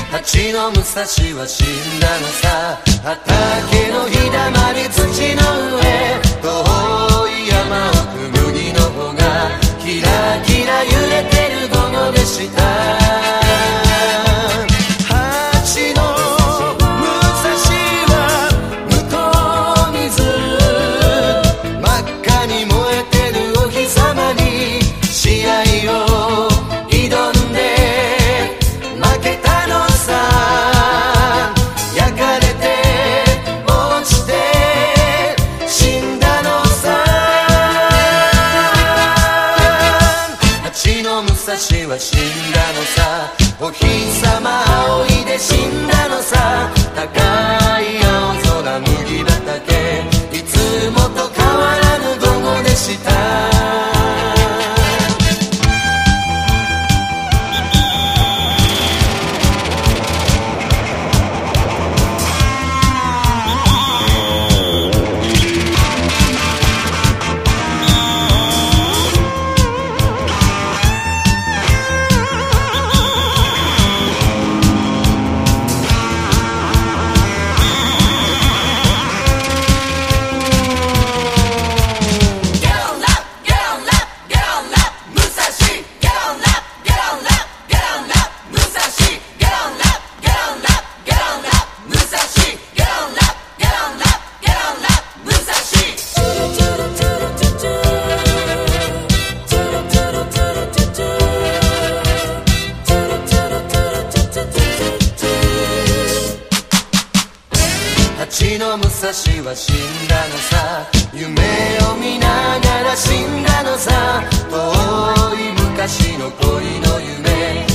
八の武蔵は死んだのさ。畑の日だまり土の上、遠い山奥麦の穂がキラキラ揺れてる午後でした。八の武蔵は向こう水、真っ赤に燃えてるお日様に試合を挑んで負けたのさ。焼かれて落ちて死んだのさ。八の武蔵は死んだのさ。お日様仰いで死んだのさ。高い青空麦畑、いつもと変わらぬ午後でした。八の武蔵は死んだのさ。夢を見ながら死んだのさ。遠い昔の恋の夢、